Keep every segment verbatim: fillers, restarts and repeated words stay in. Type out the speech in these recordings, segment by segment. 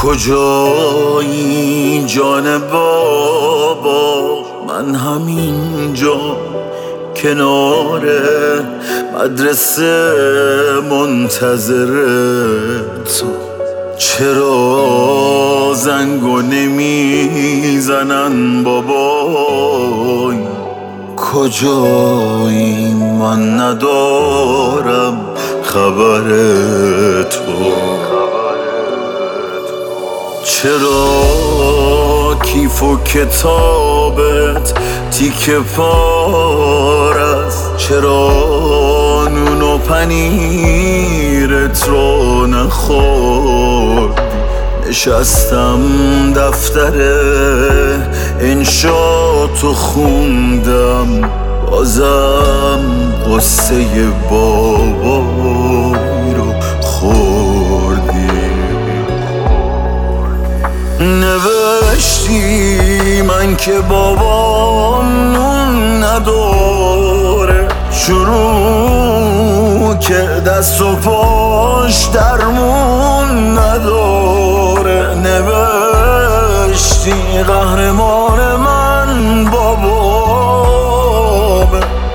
کجایی جان بابا؟ من همینجا کنار مدرسه منتظر تو. چرا زنگو نمیزنن بابای؟ کجایی من ندارم خبر تو. چرا کیف و کتابت تیکه پار است؟ چرا نون و پنیرت رو نخوردی؟ نشستم دفتر انشاتو خوندم، بازم قصه بابایی رو خوردی. نوشتی من که بابا نون نداره، شروع که دست و پاش درمون نداره. نوشتی قهرمان من بابا،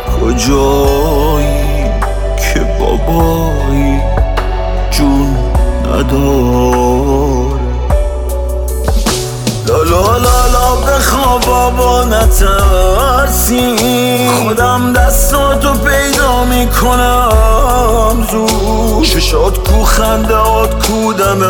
کجایی که بابایی جون نداره. لالا لالا بخواب بابا نترسی، خودم دستاتو پیدا میکنم زود. چشات کو خندهات کو دم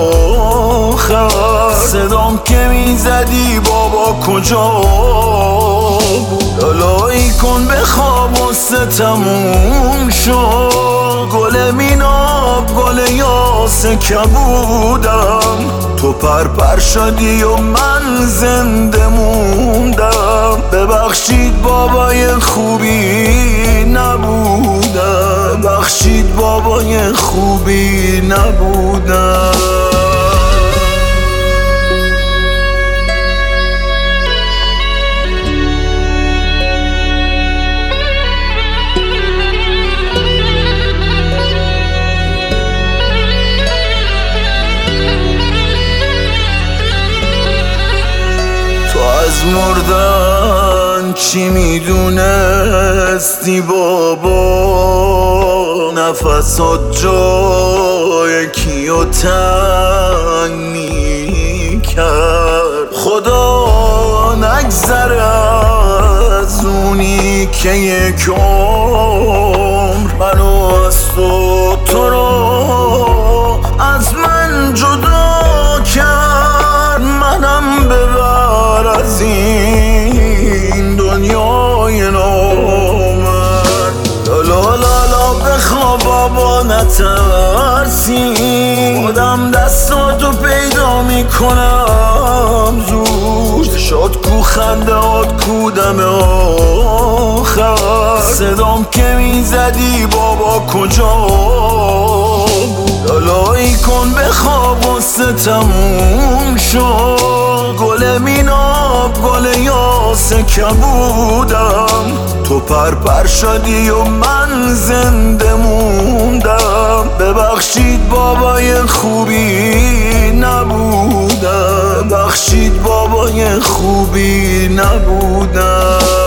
آخر، صدام که میزدی بابا کجا بود؟ لالایی کن بخواب و تموم شد. گل میناب گل یاسه کبودم، تو پر پر شدی و من زنده موندم. ببخشید بابای خوبی نبودم، ببخشید بابای خوبی نبودم. از مردن چی میدونستی بابا؟ نفسات جای کیو تنگ میکرد؟ خدا نگذره از اونی که یک عمر منو از تو تو رو از من جدا کرد. منم ببر از این دنیای نامرد. لالا لالا بخواب بابا نترسی، خودم دستاتو پیدا میکنم زود. شاد کو خندهات کو دم آخر، صدام که میزدی بابا کجا بود؟ لالایی کن بخواب و تموم شد. گل میناب گل یاسه کبودم، تو پر پر شدی و من زنده موندم. ببخشید بابای خوبی نبودم، ببخشید بابای خوبی نبودم.